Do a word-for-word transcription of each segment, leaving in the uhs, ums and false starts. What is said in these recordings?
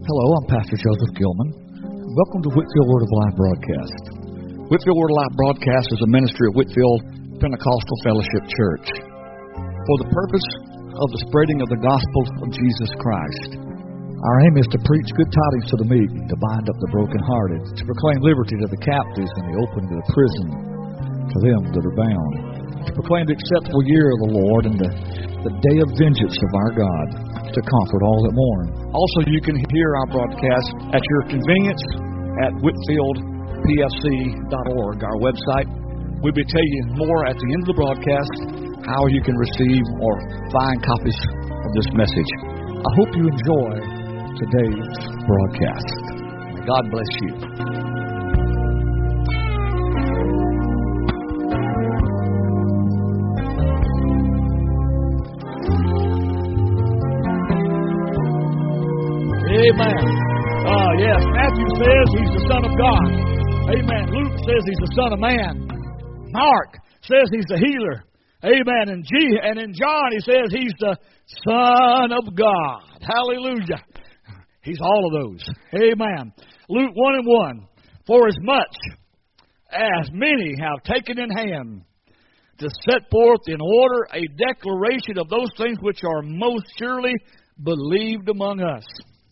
Hello, I'm Pastor Joseph Gilman. Welcome to Whitfield Word of Life broadcast. Whitfield Word of Life broadcast is a ministry of Whitfield Pentecostal Fellowship Church for the purpose of the spreading of the gospel of Jesus Christ. Our aim is to preach good tidings to the meek, to bind up the brokenhearted, to proclaim liberty to the captives and the opening of the prison to them that are bound, to proclaim the acceptable year of the Lord and the, the day of vengeance of our God, to comfort all that mourn. Also, you can hear our broadcast at your convenience at whitfield p f c dot org, our website. We'll be telling you more at the end of the broadcast how you can receive or find copies of this message. I hope you enjoy today's broadcast. May God bless you. Amen. Uh, yes, Matthew says he's the Son of God. Amen. Luke says he's the Son of Man. Mark says he's the healer. Amen. And G and in John he says he's the Son of God. Hallelujah. He's all of those. Amen. Luke one and one. For as much as many have taken in hand to set forth in order a declaration of those things which are most surely believed among us,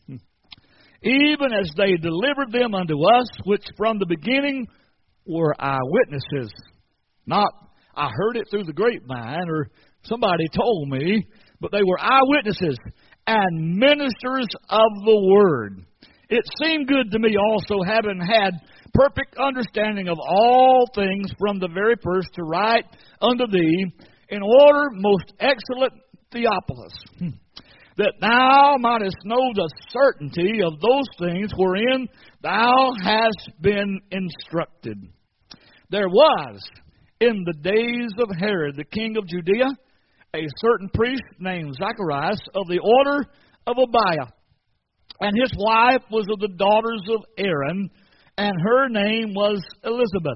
even as they delivered them unto us, which from the beginning were eyewitnesses. Not, I heard it through the grapevine, or somebody told me, but they were eyewitnesses and ministers of the word. It seemed good to me also, having had perfect understanding of all things from the very first, to write unto thee in order, most excellent Theophilus, that thou mightest know the certainty of those things wherein thou hast been instructed. There was in the days of Herod, the king of Judea, a certain priest named Zacharias of the order of Abiah, and his wife was of the daughters of Aaron, and her name was Elizabeth.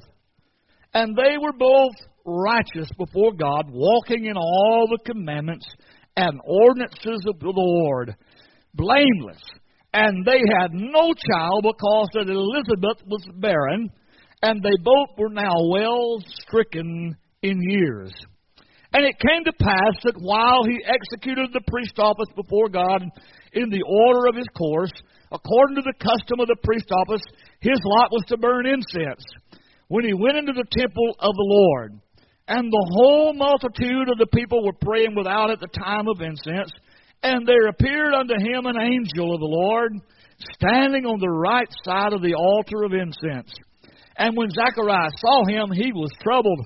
And they were both righteous before God, walking in all the commandments and ordinances of the Lord, blameless. And they had no child, because that Elizabeth was barren, and they both were now well stricken in years. And it came to pass that while he executed the priest office before God in the order of his course, according to the custom of the priest office, his lot was to burn incense, when he went into the temple of the Lord. And the whole multitude of the people were praying without at the time of incense. And there appeared unto him an angel of the Lord, standing on the right side of the altar of incense. And when Zacharias saw him, he was troubled,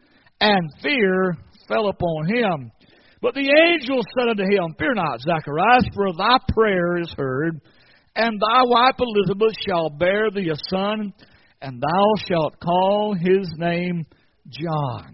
and fear fell upon him. But the angel said unto him, Fear not, Zacharias, for thy prayer is heard, and thy wife Elizabeth shall bear thee a son, and thou shalt call his name John.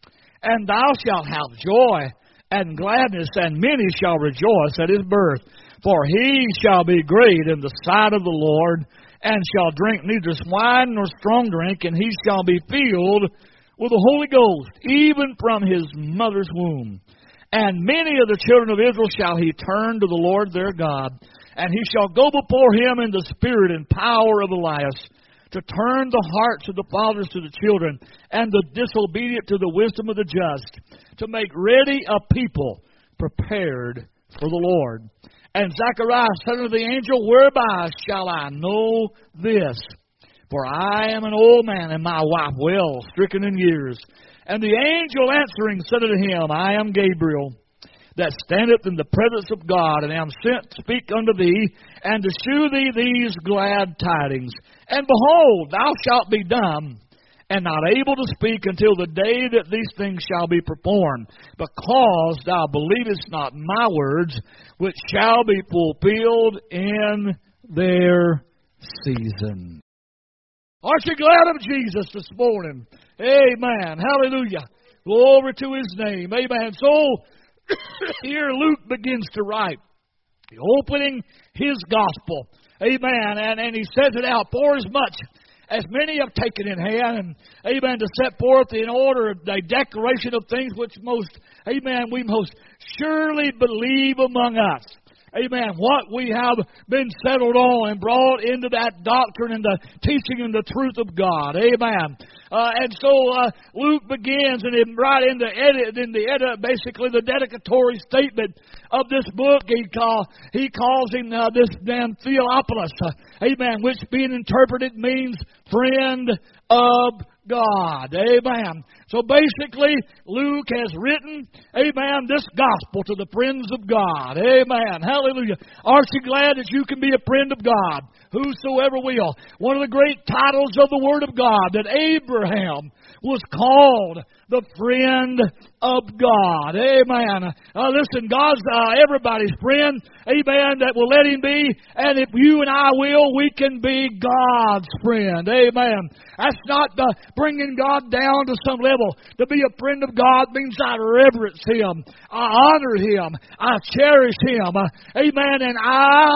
And thou shalt have joy and gladness, and many shall rejoice at his birth. For he shall be great in the sight of the Lord, and shall drink neither wine nor strong drink, and he shall be filled with the Holy Ghost, even from his mother's womb. And many of the children of Israel shall he turn to the Lord their God, and he shall go before him in the spirit and power of Elias, to turn the hearts of the fathers to the children, and the disobedient to the wisdom of the just, to make ready a people prepared for the Lord. And Zacharias said unto the angel, Whereby shall I know this? For I am an old man, and my wife well stricken in years. And the angel answering said unto him, I am Gabriel, that standeth in the presence of God, and am sent to speak unto thee, and to shew thee these glad tidings. And behold, thou shalt be dumb, and not able to speak until the day that these things shall be performed, because thou believest not my words, which shall be fulfilled in their season. Aren't you glad of Jesus this morning? Amen. Hallelujah. Glory to his name. Amen. So, here Luke begins to write, opening his gospel. Amen. And, and he says it out, for as much as many have taken in hand, and amen, to set forth in order a declaration of things which most, amen, we most surely believe among us. amen, what we have been settled on and brought into that doctrine and the teaching and the truth of God. Amen. Uh, and so uh, Luke begins, and in, right in the edit, in the edit, basically the dedicatory statement of this book, he call he calls him uh, this man Theophilus, uh, amen, which being interpreted means friend of God. Amen. So basically, Luke has written, amen, this gospel to the friends of God. Amen. Hallelujah. Aren't you glad that you can be a friend of God? Whosoever will. One of the great titles of the Word of God, that Abraham was called the friend of God. Amen. Uh, listen, God's uh, everybody's friend. Amen. That will let Him be. And if you and I will, we can be God's friend. Amen. That's not uh, bringing God down to some level. To be a friend of God means I reverence Him. I honor Him. I cherish Him. Uh, amen. And I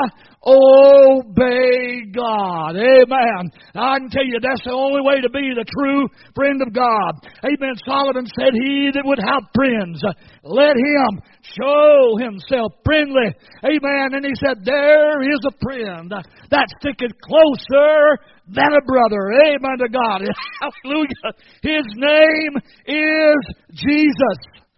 obey God. Amen. I can tell you that's the only way to be the true friend of God. Amen. Solomon said, he that would have friends, let him show himself friendly. Amen. And he said, there is a friend that sticketh closer than a brother. Amen to God. Hallelujah. His name is Jesus.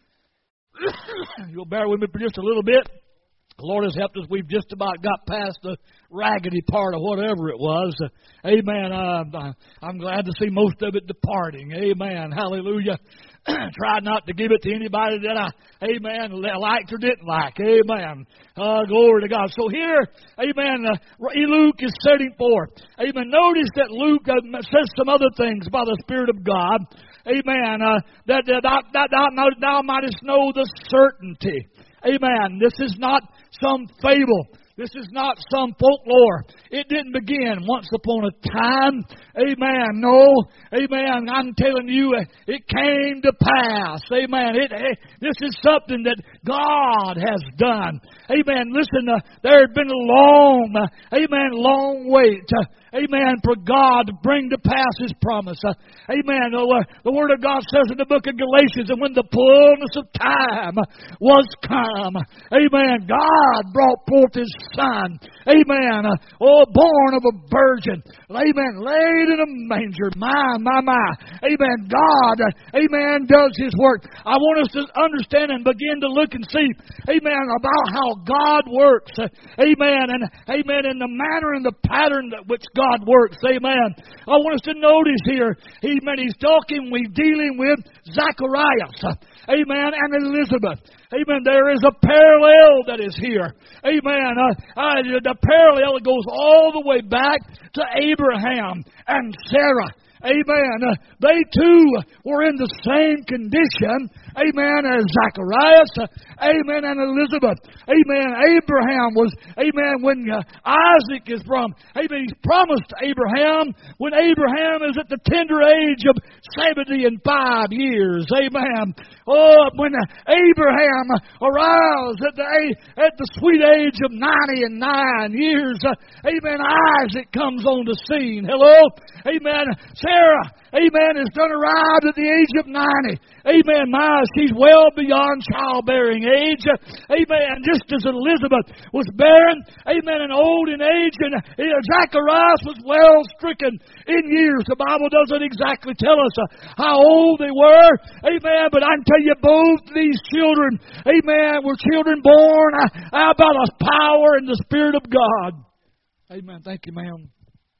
You'll bear with me for just a little bit. The Lord has helped us. We've just about got past the raggedy part of whatever it was. Amen. Uh, I'm glad to see most of it departing. Amen. Hallelujah. Tried not to give it to anybody that I, amen, liked or didn't like. Amen. Uh, glory to God. So here, amen, uh, Luke is setting forth. Amen. Notice that Luke uh, says some other things by the Spirit of God. Amen. Uh, that, that, that, that thou, thou mightest know the certainty. Amen. This is not some fable. This is not some folklore. It didn't begin once upon a time. Amen. No. Amen. I'm telling you, it came to pass. Amen. It, it, this is something that God has done. Amen. Listen, uh, there had been a long, uh, amen, long wait. Uh, Amen. For God to bring to pass His promise. Uh, amen. Uh, the Word of God says in the book of Galatians, and when the fullness of time was come, amen, God brought forth His Son. Amen. Uh, oh, born of a virgin. Amen. Laid in a manger. My, my, my. Amen. God, uh, amen, does His work. I want us to understand and begin to look and see, amen, about how God works. Uh, amen. And, amen, in the manner and the pattern that which God God works. Amen. I want us to notice here, amen, he's talking, we're dealing with Zacharias, amen, and Elizabeth. Amen. There is a parallel that is here. Amen. Uh, uh, the parallel goes all the way back to Abraham and Sarah. Amen. Uh, they too were in the same condition. Amen. As Zacharias. Uh, amen. And Elizabeth. Amen. Abraham was. Amen. When uh, Isaac is from. Amen. He's promised Abraham when Abraham is at the tender age of seventy and five years. Amen. Oh, when uh, Abraham arrives at the at the sweet age of ninety and nine years. Uh, amen. Isaac comes on the scene. Hello. Amen. Sarah, amen, has done arrived at the age of ninety. Amen. My, she's well beyond childbearing age. Amen. Just as Elizabeth was barren, amen, and old in age, and Zacharias was well stricken in years. The Bible doesn't exactly tell us how old they were. Amen. But I can tell you both these children, amen, were children born out by the power and the Spirit of God. Amen. Thank you, ma'am.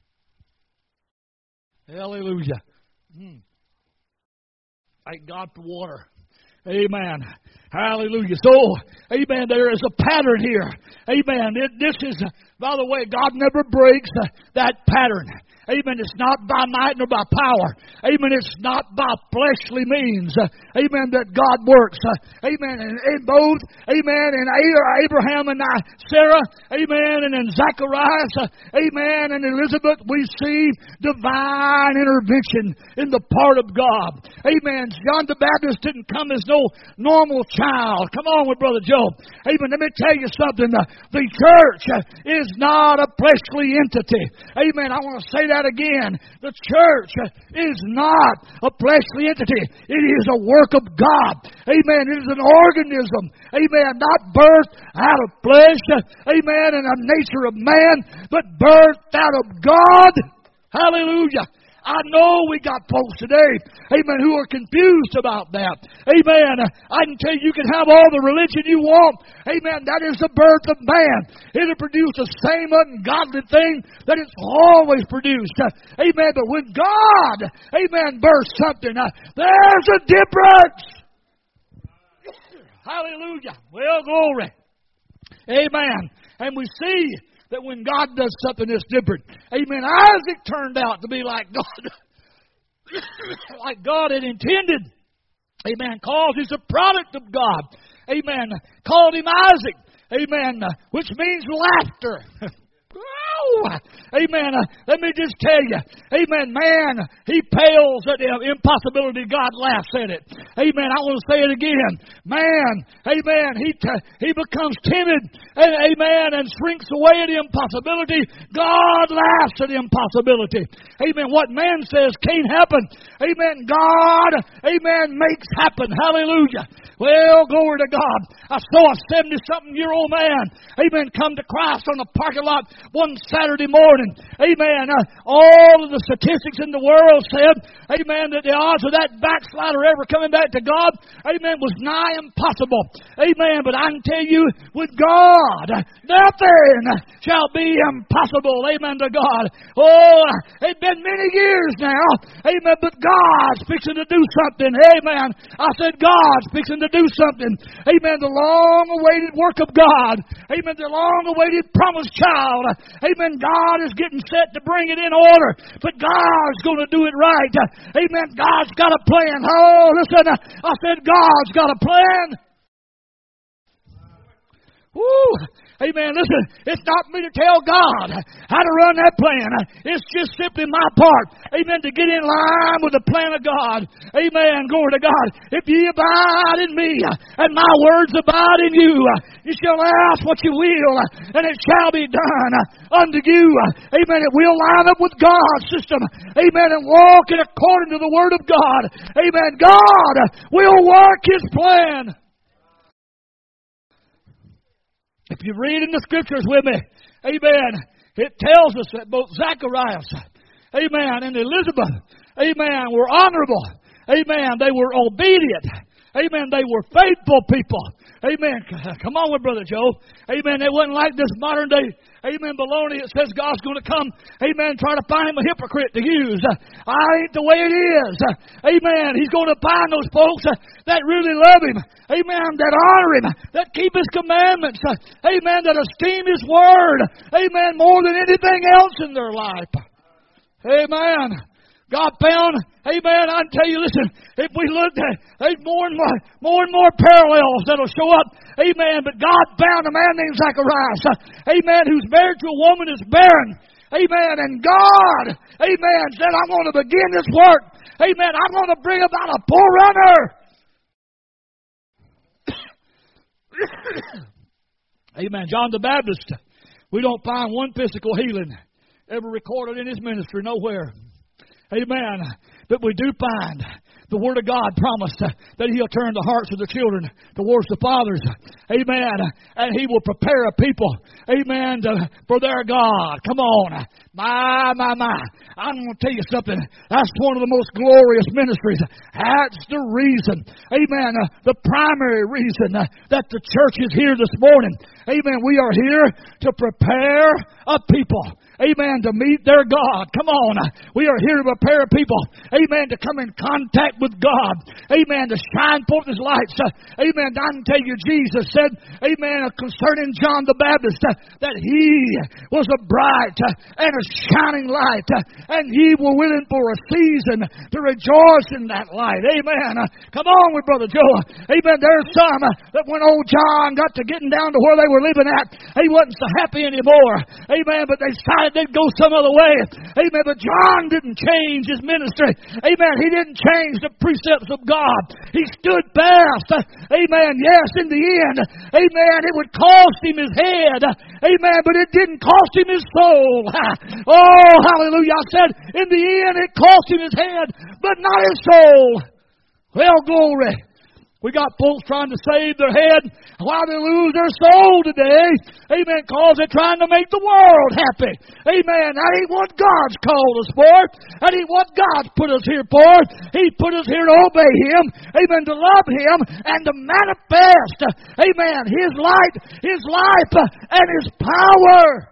Hallelujah. Hmm. Thank God for water. Amen. Hallelujah. So, amen, there is a pattern here. Amen. It, this is, by the way, God never breaks uh, that pattern. Amen. It's not by might nor by power. Amen. It's not by fleshly means. Uh, amen. That God works. Uh, amen. And in both, amen, and Abraham and Sarah, amen, and in Zacharias, uh, amen, and Elizabeth, we see divine intervention in the part of God. Amen. John the Baptist didn't come as no normal child. Come on with Brother Joe. Amen. Let me tell you something. The, the church uh, is not a fleshly entity. Amen. I want to say that that again. The church is not a fleshly entity. It is a work of God. Amen. It is an organism. Amen. Not birthed out of flesh. Amen. And a nature of man, but birthed out of God. Hallelujah. I know we got folks today, amen, who are confused about that. Amen. I can tell you, you can have all the religion you want. Amen. That is the birth of man. It'll produce the same ungodly thing that it's always produced. Amen. But when God, amen, births something, there's a difference. Hallelujah. Well, glory. Amen. And we see that when God does something that's different, amen, Isaac turned out to be like God, like God had intended. Amen. Called he's a product of God. Amen. Called him Isaac. Amen. Which means laughter. Amen. Uh, let me just tell you. Amen. Man, he pales at the impossibility. God laughs at it. Amen. I want to say it again. Man, amen. He t- he becomes timid. And, amen. And shrinks away at the impossibility. God laughs at the impossibility. Amen. What man says can't happen. Amen. God, amen, makes happen. Hallelujah. Well, glory to God. I saw a seventy-something-year-old man, amen, come to Christ on the parking lot one Saturday morning. Amen. Uh, all of the statistics in the world said, amen, that the odds of that backslider ever coming back to God, amen, was nigh impossible. Amen. But I can tell you, with God, nothing shall be impossible. Amen to God. Oh, it's been many years now. Amen. But God's fixing to do something. Amen. I said God's fixing to do something. Amen. The long-awaited work of God. Amen. The long-awaited promised child. Amen. God is getting set to bring it in order. But God's going to do it right. Amen. God's got a plan. Oh, listen. I said God's got a plan. Woo. Amen. Listen, it's not me to tell God how to run that plan. It's just simply my part. Amen. To get in line with the plan of God. Amen. Glory to God. If ye abide in me and my words abide in you, you shall ask what you will and it shall be done unto you. Amen. It will line up with God's system. Amen. And walk in according to the word of God. Amen. God will work His plan. If you read in the Scriptures with me, amen, it tells us that both Zacharias, amen, and Elizabeth, amen, were honorable. Amen, they were obedient. Amen, they were faithful people. Amen. Come on with Brother Joe. Amen, they wasn't like this modern day, amen, baloney. It says God's going to come, amen, try to find him a hypocrite to use. I ain't the way it is. Amen, He's going to find those folks that really love Him. Amen, that honor Him, that keep His commandments. Amen, that esteem His word. Amen, more than anything else in their life. Amen. God found, amen, I can tell you, listen, if we look, there's more and more, more and more parallels that'll show up. Amen, but God found a man named Zacharias, amen, who's married to a woman that's barren. Amen, and God, amen, said, I'm going to begin this work. Amen, I'm going to bring about a forerunner. Amen, John the Baptist, we don't find one physical healing ever recorded in his ministry nowhere. Amen. But we do find the Word of God promised that He'll turn the hearts of the children towards the fathers. Amen. And He will prepare a people. Amen. To, for their God. Come on. My, my, my. I'm going to tell you something. That's one of the most glorious ministries. That's the reason. Amen. The primary reason that the church is here this morning. Amen. We are here to prepare a people. Amen. To meet their God. Come on. We are here to prepare people. Amen. To come in contact with God. Amen. To shine forth His lights. Amen. I can tell you, Jesus said, amen, concerning John the Baptist, that he was a bright and a shining light. And ye were willing for a season to rejoice in that light. Amen. Come on with Brother Joe. Amen. There's some that when old John got to getting down to where they were living at, he wasn't so happy anymore. Amen. But they decided thought they'd go some other way. Amen. But John didn't change his ministry. Amen. He didn't change the precepts of God. He stood fast. Amen. Yes, in the end, amen, it would cost him his head. Amen. But it didn't cost him his soul. Oh, hallelujah. I said, in the end, it cost him his head, but not his soul. Well, glory. We got folks trying to save their head while they lose their soul today. Amen. Because they're trying to make the world happy. Amen. That ain't what God's called us for. That ain't what God's put us here for. He put us here to obey Him. Amen. To love Him and to manifest. Amen. His light, His life, and His power.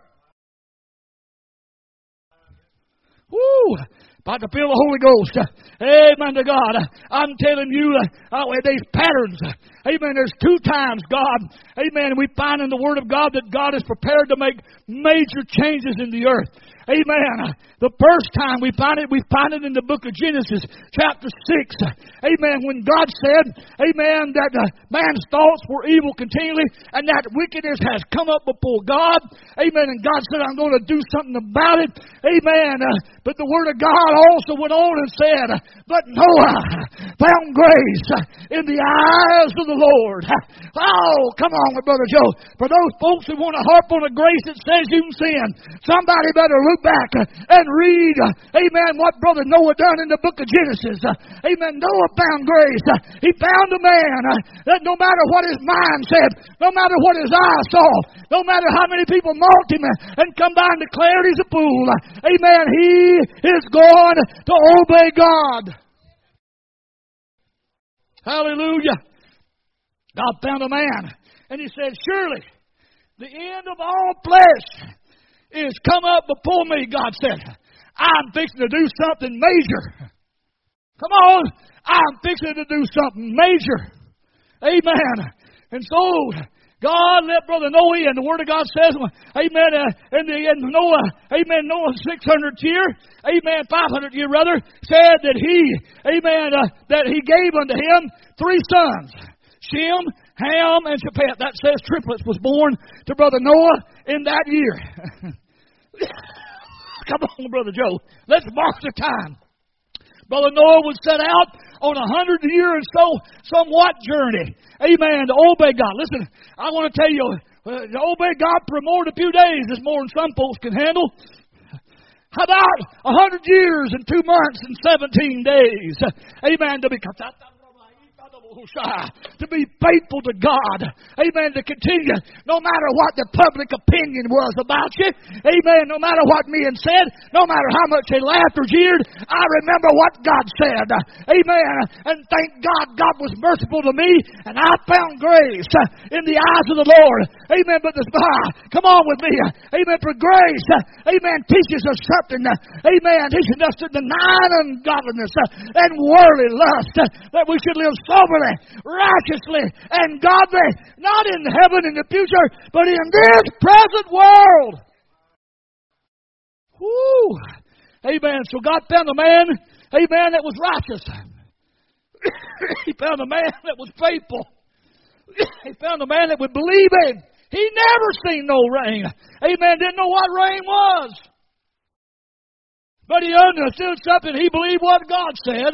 Woo! About to feel the Holy Ghost. Amen to God. I'm telling you, uh, there's patterns. Amen. There's two times God, amen, we find in the Word of God that God is prepared to make major changes in the earth. Amen. The first time we find it, we find it in the book of Genesis, chapter six. Amen. When God said, amen, that uh, man's thoughts were evil continually and that wickedness has come up before God. Amen. And God said, I'm going to do something about it. Amen. Uh, but the Word of God also went on and said, but Noah found grace in the eyes of the Lord. Oh, come on, Brother Joe. For those folks who want to harp on a grace that says you can sin, somebody better look back and read, amen, what Brother Noah done in the book of Genesis. Amen. Noah found grace. He found a man that no matter what his mind said, no matter what his eyes saw, no matter how many people mocked him and come by and declared he's a fool, amen, he is going to obey God. Hallelujah. God found a man, and He said, surely the end of all flesh is come up before me, God said. I'm fixing to do something major. Come on. I'm fixing to do something major. Amen. And so, God let Brother Noah in. The Word of God says, amen, uh, in the in Noah, amen, Noah's six hundredth year, amen, five hundredth year rather, said that he, amen, uh, that he gave unto him three sons. Shem, Ham, and Japheth. That says triplets was born to Brother Noah in that year. Come on, Brother Joe. Let's mark the time. Brother Noah was set out on a hundred year and so somewhat journey. Amen. To obey God. Listen, I want to tell you, uh, to obey God for more than a few days is more than some folks can handle. How about a hundred years and two months and seventeen days? Amen. To be to be faithful to God. Amen. To continue no matter what the public opinion was about you. Amen. No matter what men said. No matter how much they laughed or jeered. I remember what God said. Amen. And thank God God was merciful to me. And I found grace in the eyes of the Lord. Amen. But this, come on with me. Amen. For grace. Amen. Teaches us something. Amen. Teaches us to deny ungodliness and worldly lust. That we should live soberly, righteously, and godly, not in heaven in the future, but in this present world. Woo! Amen. So God found a man, amen, that was righteous. He found a man that was faithful. He found a man that would believe Him. He never seen no rain. Amen. Didn't know what rain was. But he understood something. He believed what God said.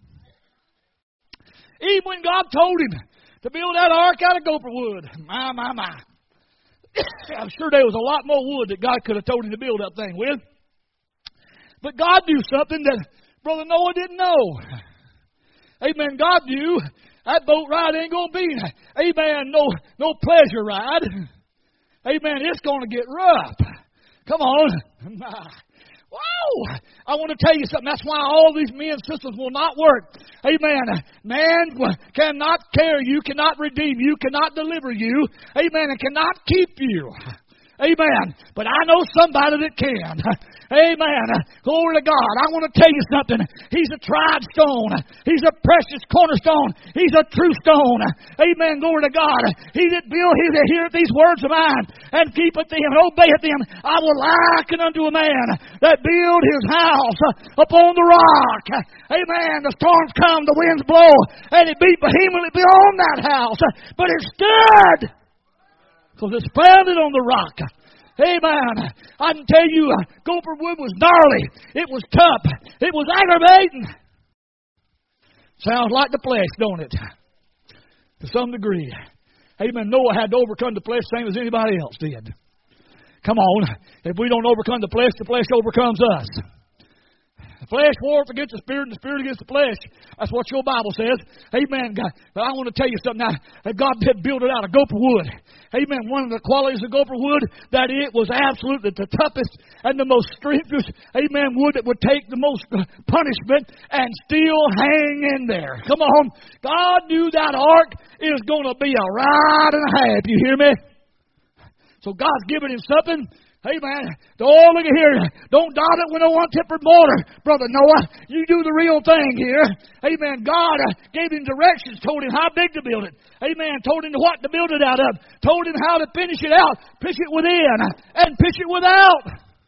Even when God told him to build that ark out of gopher wood. My, my, my. I'm sure there was a lot more wood that God could have told him to build that thing with. But God knew something that Brother Noah didn't know. Amen. God knew that boat ride ain't going to be, amen, no, no pleasure ride. Amen. It's going to get rough. Come on. Whoa! I want to tell you something. That's why all these men and sisters will not work. Amen. Man cannot carry you, cannot redeem you, cannot deliver you. Amen. And cannot keep you. Amen. But I know somebody that can. Amen. Glory to God. I want to tell you something. He's a tried stone. He's a precious cornerstone. He's a true stone. Amen. Glory to God. He that build, he that heareth these words of mine and keepeth them and obeyeth them, I will liken unto a man that build his house upon the rock. Amen. The storms come, the winds blow, and it beat vehemently on that house. But it stood. Because it's founded on the rock. Amen. I can tell you, uh, Gopher Wood was gnarly. It was tough. It was aggravating. Sounds like the flesh, don't it? To some degree. Amen. Noah had to overcome the flesh same as anybody else did. Come on. If we don't overcome the flesh, the flesh overcomes us. The flesh warreth against the spirit, and the spirit against the flesh. That's what your Bible says. Amen. God. But I want to tell you something now. God did build it out of gopher wood. Amen. One of the qualities of gopher wood, that it was absolutely the toughest and the most strenuous, amen, wood that would take the most punishment and still hang in there. Come on. God knew that ark is going to be a ride and a half. You hear me? So God's giving him something. Amen. Oh, look at here. Don't dot it with a one-tempered mortar, Brother Noah. You do the real thing here. Amen. God uh, gave him directions, told him how big to build it. Amen. Told him what to build it out of. Told him how to finish it out. Pitch it within and pitch it without.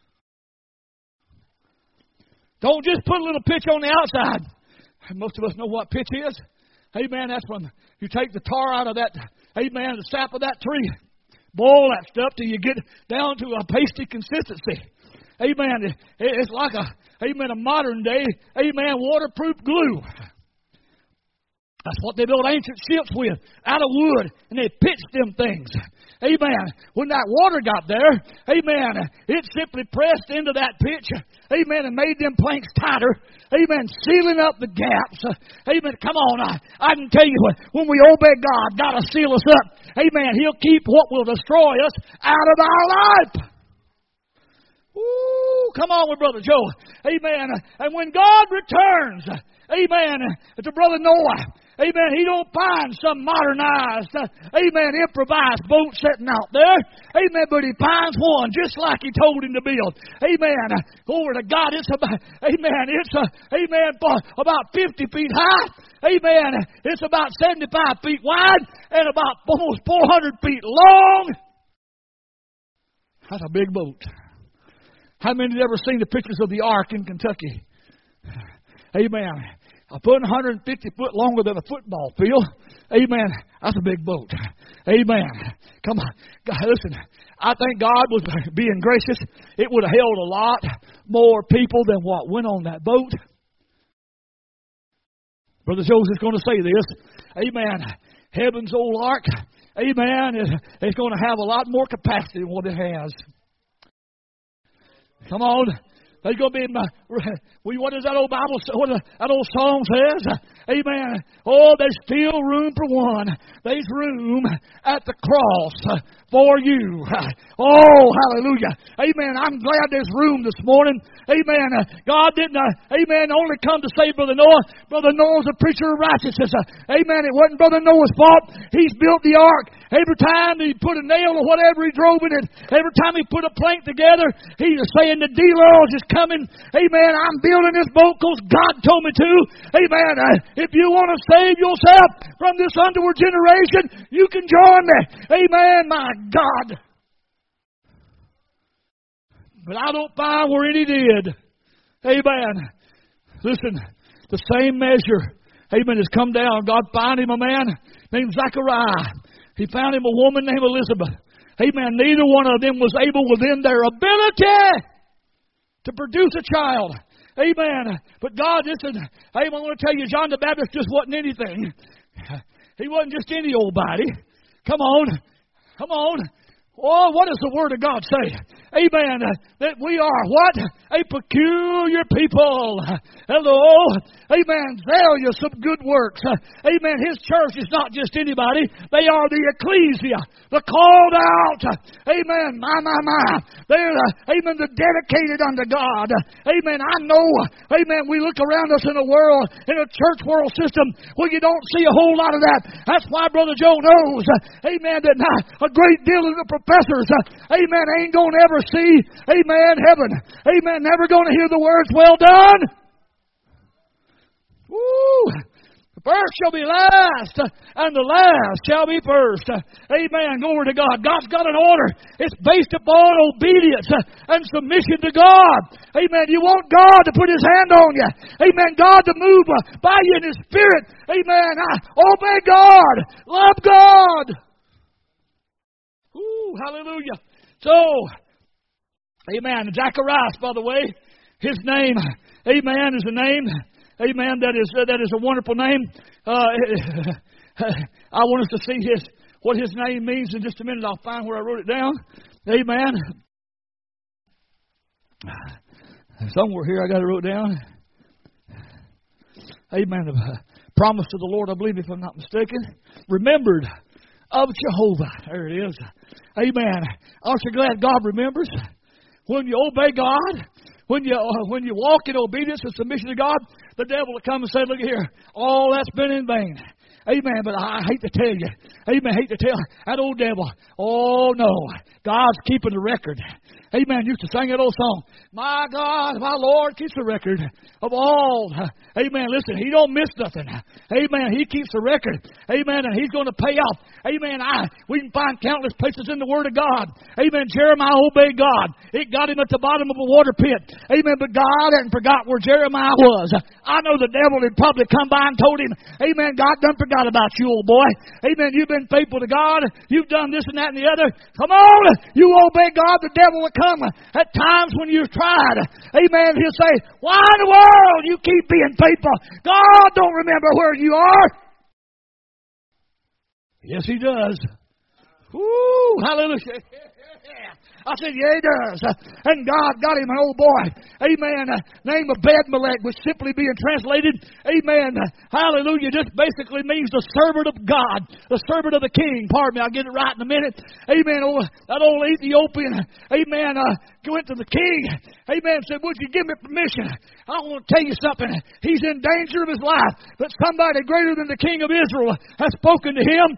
Don't just put a little pitch on the outside. Most of us know what pitch is. Amen. That's when you take the tar out of that, amen, the sap of that tree. Boil that stuff till you get down to a pasty consistency. Amen. It's like a, amen, a modern day, amen, waterproof glue. That's what they built ancient ships with, out of wood, and they pitched them things. Amen. When that water got there, amen, it simply pressed into that pitch, amen, and made them planks tighter, amen, sealing up the gaps. Amen. Come on, I, I can tell you, when we obey God, God will seal us up. Amen. He'll keep what will destroy us out of our life. Ooh, come on with Brother Joe. Amen. And when God returns, amen, to Brother Noah, amen, he don't find some modernized, amen, improvised boat sitting out there. Amen, but he finds one just like he told him to build. Amen. Glory to God. It's about, amen, it's, a, amen, about fifty feet high. Amen. It's about seventy-five feet wide and about almost four hundred feet long. That's a big boat. How many have ever seen the pictures of the Ark in Kentucky? Amen. A foot one hundred fifty foot longer than a football field. Amen. That's a big boat. Amen. Come on. God, listen, I think God was being gracious. It would have held a lot more people than what went on that boat. Brother Joseph's going to say this. Amen. Heaven's old ark, amen, is, is going to have a lot more capacity than what it has. Come on. There's going to be, my, what does that old Bible, what that old song says? Amen. Oh, there's still room for one. There's room at the cross for you. Oh, hallelujah. Amen. I'm glad there's room this morning. Amen. God didn't, uh, amen, only come to save Brother Noah. Brother Noah's a preacher of righteousness. Uh, amen. It wasn't Brother Noah's fault. He's built the ark. Every time he put a nail or whatever he drove in it, every time he put a plank together, he was saying the deluge is coming. Amen. I'm building this boat because God told me to. Amen. Uh, if you want to save yourself from this underward generation, you can join me. Amen. My God. But I don't find where any did. Amen. Listen, the same measure, amen, has come down. God found him a man named Zechariah. He found him a woman named Elizabeth. Amen. Neither one of them was able within their ability to produce a child. Amen. But God, listen, I want to tell you, John the Baptist just wasn't anything. He wasn't just any old body. Come on. Come on. Oh, what does the Word of God say? Amen. That we are what? A peculiar people. Hello. Amen. Zealous of good works. Amen. His church is not just anybody. They are the ecclesia. The called out. Amen. My, my, my. They're, uh, amen, the dedicated unto God. Amen. I know, amen, we look around us in a world, in a church world system where you don't see a whole lot of that. That's why Brother Joe knows, amen, that uh, a great deal of the professors, uh, amen, ain't going to ever see, amen, heaven. Amen. Never going to hear the words, well done. Woo. The first shall be last, and the last shall be first. Amen. Glory to God. God's got an order. It's based upon obedience and submission to God. Amen. You want God to put His hand on you. Amen. God to move by you in His Spirit. Amen. Obey God. Love God. Ooh, hallelujah. So, Amen. Zacharias, by the way, his name, amen, is a name, amen, that is uh, that is a wonderful name. Uh, I want us to see his what his name means in just a minute. I'll find where I wrote it down. Amen. Somewhere here I got it wrote down. Amen. The promise to the Lord, I believe, if I'm not mistaken. Remembered of Jehovah. There it is. Amen. Aren't you glad God remembers? When you obey God, when you uh, when you walk in obedience and submission to God, the devil will come and say, look here, all that's been in vain. Amen. But I hate to tell you. Amen. I hate to tell that old devil. Oh, no. God's keeping the record. Amen. Used to sing that old song. My God, my Lord keeps the record of all. Amen. Listen, He don't miss nothing. Amen. He keeps the record. Amen. And He's going to pay off. Amen. I, we can find countless places in the Word of God. Amen. Jeremiah obeyed God. It got him at the bottom of a water pit. Amen. But God hadn't forgot where Jeremiah was. I know the devil had probably come by and told him, amen, God done forgot about you, old boy. Amen. You've been faithful to God. You've done this and that and the other. Come on. You obey God. The devil will come at times when you've tried. Amen. He'll say, why in the world you keep being faithful? God don't remember where you are. Yes, He does. Woo, hallelujah. I said, yeah, He does. And God got him an old boy. Amen. Name of Ebed-Melech, which simply being translated, amen, hallelujah, just basically means the servant of God, the servant of the king. Pardon me, I'll get it right in a minute. Amen. Oh, that old Ethiopian, amen, uh, went to the king. Amen. Said, would you give me permission? I want to tell you something. He's in danger of his life. But somebody greater than the king of Israel has spoken to him.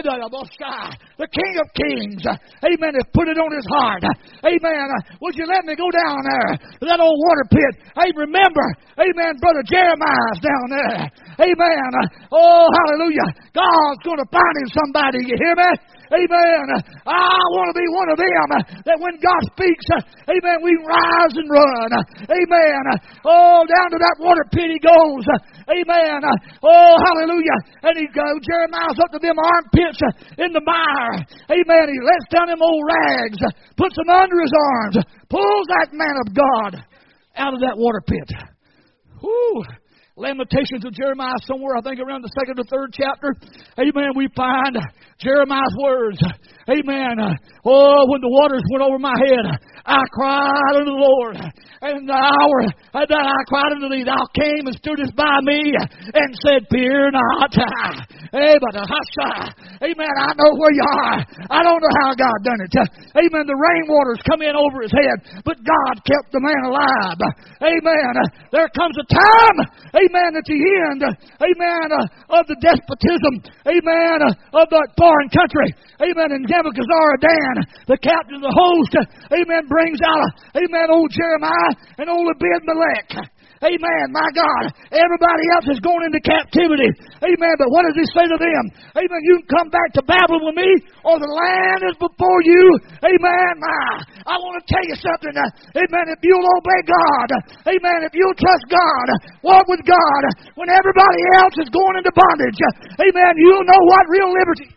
The King of Kings. Amen. Has put it on his heart. Amen. Would you let me go down there to that old water pit? Hey, remember. Amen. Brother Jeremiah's down there. Amen. Oh, hallelujah. God's going to find him somebody. You hear me? Amen. I want to be one of them that when God speaks, amen, we rise and run. Amen. Oh, down to that water pit he goes. Amen. Oh, hallelujah. And he goes, Jeremiah's up to them armpits in the mire. Amen. He lets down them old rags, puts them under his arms, pulls that man of God out of that water pit. Whoo. Lamentations of Jeremiah, somewhere I think around the second or third chapter. Amen. We find Jeremiah's words. Amen. Oh, when the waters went over my head, I cried unto the Lord. And in the hour that I cried unto thee, thou came and stoodest by me and said, fear not. Hey, but hush. Amen. I know where you are. I don't know how God done it. Amen. The rain waters come in over his head, but God kept the man alive. Amen. There comes a time, amen, at the end, amen, uh, of the despotism, amen, uh, of that foreign country, amen, and Nebuchadnezzar Dan, the captain of the host, amen, brings out, amen, old Jeremiah and old Ebed-Melech. Amen, my God. Everybody else is going into captivity. Amen, but what does he say to them? Amen, you can come back to Babylon with me, or the land is before you. Amen, my. I want to tell you something. Amen, if you'll obey God, amen, if you'll trust God, walk with God, when everybody else is going into bondage, amen, you'll know what real liberty.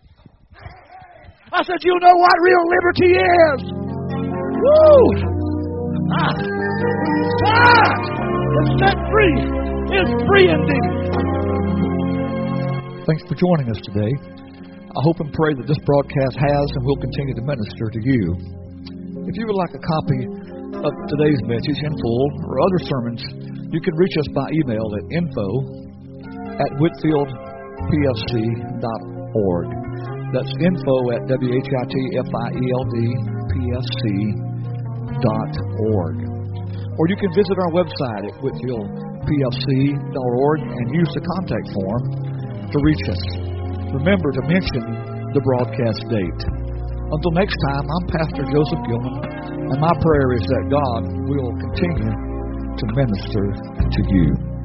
I said, you'll know what real liberty is. Woo! Ah. Ah. Set free is free indeed. Thanks for joining us today. I hope and pray that this broadcast has and will continue to minister to you. If you would like a copy of today's message in full or other sermons, you can reach us by email at info at whitfield p f c dot org. That's info at w h i t f i e l d p f c dot org. Or you can visit our website at whitfield p f c dot org and use the contact form to reach us. Remember to mention the broadcast date. Until next time, I'm Pastor Joseph Gilman, and my prayer is that God will continue to minister to you.